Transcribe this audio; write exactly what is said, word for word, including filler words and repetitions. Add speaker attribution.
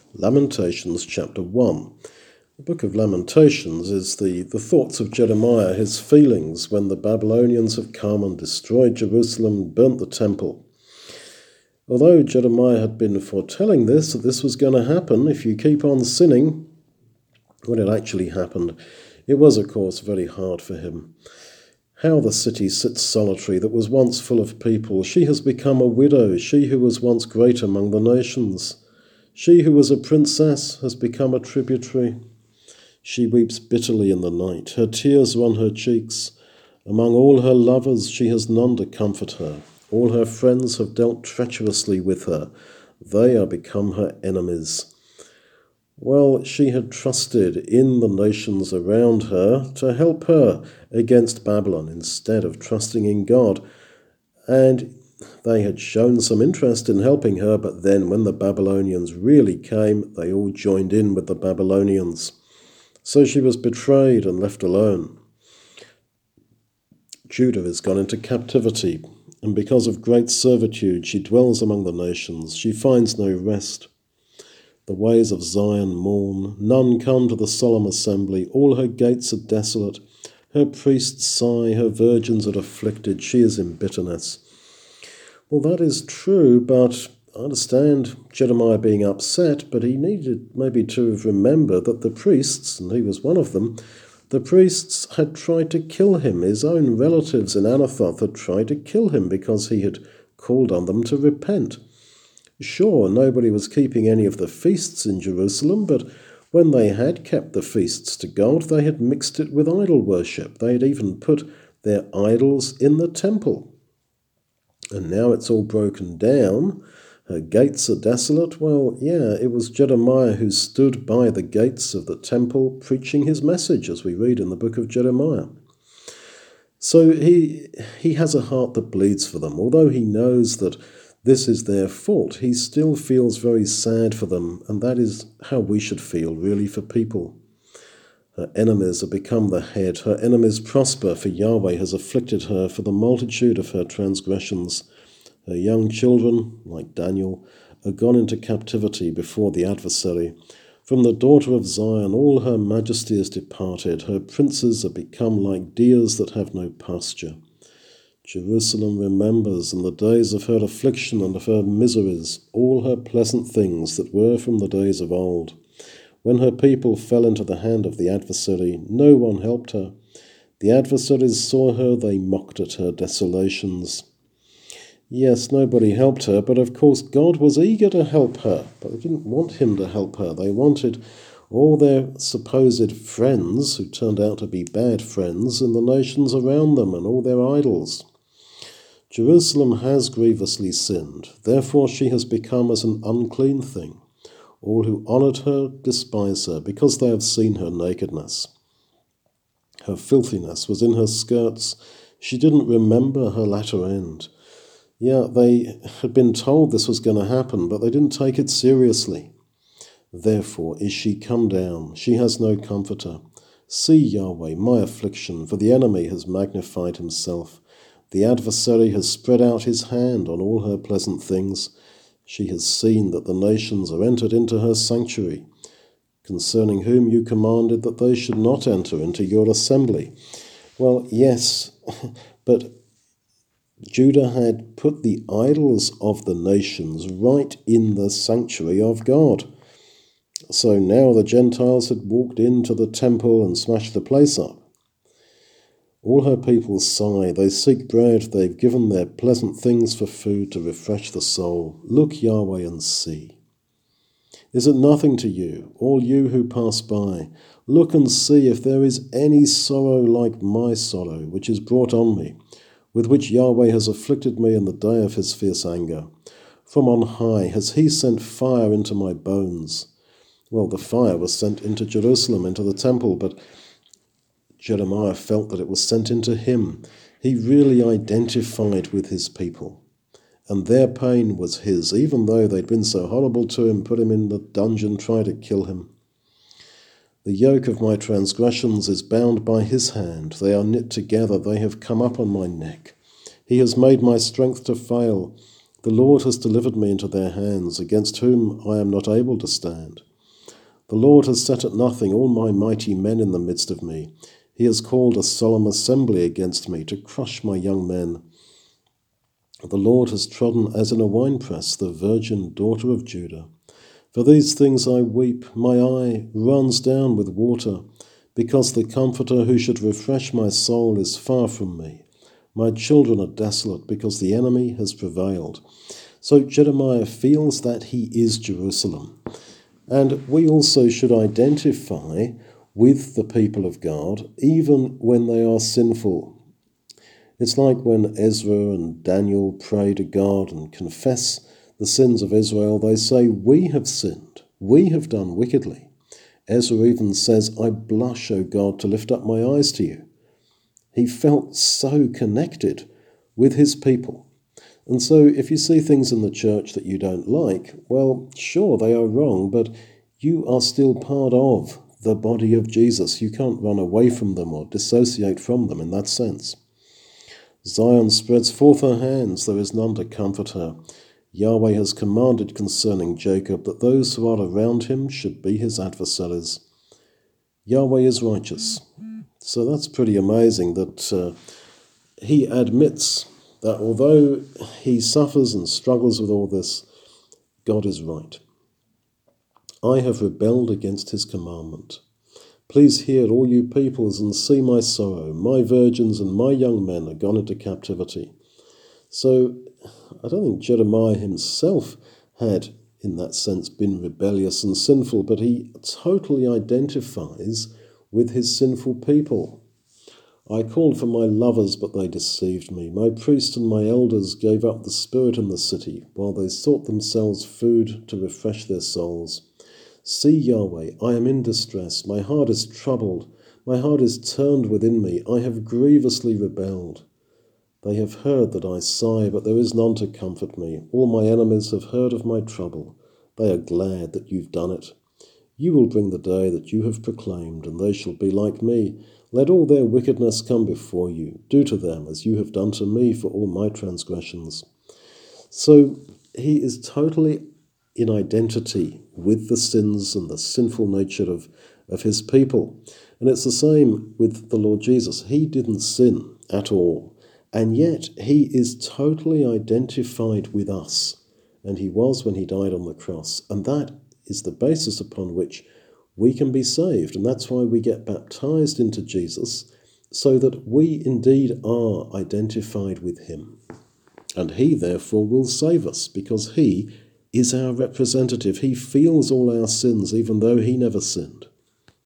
Speaker 1: Lamentations chapter one. The book of Lamentations is the, the thoughts of Jeremiah, his feelings when the Babylonians have come and destroyed Jerusalem, burnt the temple. Although Jeremiah had been foretelling this, that this was going to happen if you keep on sinning, when it actually happened, it was, of course, very hard for him. How the city sits solitary that was once full of people. She has become a widow, she who was once great among the nations. She who was a princess has become a tributary. She weeps bitterly in the night. Her tears run her cheeks. Among all her lovers she has none to comfort her. All her friends have dealt treacherously with her. They are become her enemies. Well, she had trusted in the nations around her to help her against Babylon instead of trusting in God. And they had shown some interest in helping her, but then when the Babylonians really came, they all joined in with the Babylonians. So she was betrayed and left alone. Judah has gone into captivity, and because of great servitude she dwells among the nations. She finds no rest. The ways of Zion mourn. None come to the solemn assembly. All her gates are desolate. Her priests sigh. Her virgins are afflicted. She is in bitterness. Well, that is true, but I understand Jeremiah being upset, but he needed maybe to remember that the priests, and he was one of them, the priests had tried to kill him. His own relatives in Anathoth had tried to kill him because he had called on them to repent. Sure, nobody was keeping any of the feasts in Jerusalem, but when they had kept the feasts to God, they had mixed it with idol worship. They had even put their idols in the temple. And now it's all broken down. Her gates are desolate. Well, yeah, it was Jeremiah who stood by the gates of the temple preaching his message, as we read in the book of Jeremiah. So he he has a heart that bleeds for them. Although he knows that this is their fault, he still feels very sad for them, and that is how we should feel, really, for people. Her enemies have become the head. Her enemies prosper, for Yahweh has afflicted her for the multitude of her transgressions. Her young children, like Daniel, are gone into captivity before the adversary. From the daughter of Zion all her majesty is departed. Her princes are become like deers that have no pasture. Jerusalem remembers in the days of her affliction and of her miseries all her pleasant things that were from the days of old. When her people fell into the hand of the adversary, no one helped her. The adversaries saw her, they mocked at her desolations. Yes, nobody helped her, but of course God was eager to help her. But they didn't want him to help her. They wanted all their supposed friends, who turned out to be bad friends, in the nations around them, and all their idols. Jerusalem has grievously sinned. Therefore she has become as an unclean thing. All who honoured her despise her, because they have seen her nakedness. Her filthiness was in her skirts. She didn't remember her latter end. Yeah, they had been told this was going to happen, but they didn't take it seriously. Therefore is she come down. She has no comforter. See, Yahweh, my affliction, for the enemy has magnified himself. The adversary has spread out his hand on all her pleasant things. She has seen that the nations are entered into her sanctuary, concerning whom you commanded that they should not enter into your assembly. Well, yes, but Judah had put the idols of the nations right in the sanctuary of God. So now the Gentiles had walked into the temple and smashed the place up. All her people sigh, they seek bread, they've given their pleasant things for food to refresh the soul. Look, Yahweh, and see. Is it nothing to you, all you who pass by? Look and see if there is any sorrow like my sorrow, which is brought on me, with which Yahweh has afflicted me in the day of his fierce anger. From on high has he sent fire into my bones. Well, the fire was sent into Jerusalem, into the temple, but Jeremiah felt that it was sent into him. He really identified with his people, and their pain was his, even though they'd been so horrible to him, put him in the dungeon, tried to kill him. The yoke of my transgressions is bound by his hand. They are knit together. They have come up on my neck. He has made my strength to fail. The Lord has delivered me into their hands, against whom I am not able to stand. The Lord has set at nothing all my mighty men in the midst of me. He has called a solemn assembly against me to crush my young men. The Lord has trodden as in a winepress the virgin daughter of Judah. For these things I weep, my eye runs down with water, because the Comforter who should refresh my soul is far from me. My children are desolate, because the enemy has prevailed. So Jeremiah feels that he is Jerusalem. And we also should identify with the people of God, even when they are sinful. It's like when Ezra and Daniel pray to God and confess the sins of Israel. They say, we have sinned, we have done wickedly. Ezra even says, I blush, O God, to lift up my eyes to you. He felt so connected with his people. And so if you see things in the church that you don't like, well, sure, they are wrong, but you are still part of the body of Jesus. You can't run away from them or dissociate from them in that sense. Zion spreads forth her hands, there is none to comfort her. Yahweh has commanded concerning Jacob that those who are around him should be his adversaries. Yahweh is righteous. So that's pretty amazing that uh, he admits that although he suffers and struggles with all this, God is right. I have rebelled against his commandment. Please hear, all you peoples, and see my sorrow. My virgins and my young men are gone into captivity. So I don't think Jeremiah himself had, in that sense, been rebellious and sinful, but he totally identifies with his sinful people. I called for my lovers, but they deceived me. My priests and my elders gave up the spirit in the city, while they sought themselves food to refresh their souls. See, Yahweh, I am in distress. My heart is troubled. My heart is turned within me. I have grievously rebelled. They have heard that I sigh, but there is none to comfort me. All my enemies have heard of my trouble. They are glad that you've done it. You will bring the day that you have proclaimed, and they shall be like me. Let all their wickedness come before you. Do to them as you have done to me for all my transgressions. So he is totally in identity with the sins and the sinful nature of, of his people. And it's the same with the Lord Jesus. He didn't sin at all. And yet he is totally identified with us. And he was when he died on the cross. And that is the basis upon which we can be saved. And that's why we get baptized into Jesus, so that we indeed are identified with him. And he, therefore, will save us, because he is our representative. He feels all our sins, even though he never sinned.